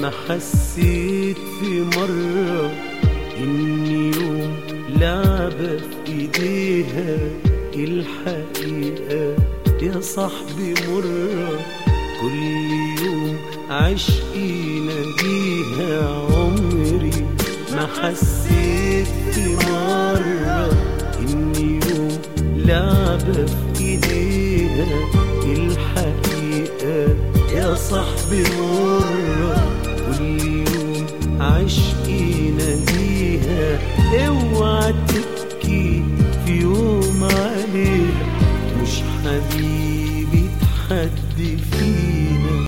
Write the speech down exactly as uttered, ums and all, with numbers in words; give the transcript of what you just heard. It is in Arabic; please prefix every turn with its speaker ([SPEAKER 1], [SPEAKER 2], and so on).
[SPEAKER 1] ما حسيت في مرة إن يوم لعبة في إيديها الحقيقة يا صاحبي مرة. كل يوم عشقي ناديها عمري ما حسيت في مرة إن يوم لعبة في إيديها الحقيقة يا صاحبي مرة. كل يوم عشقي ناديها اوعى تبكي في يوم عليها، مش حبيبي تحدي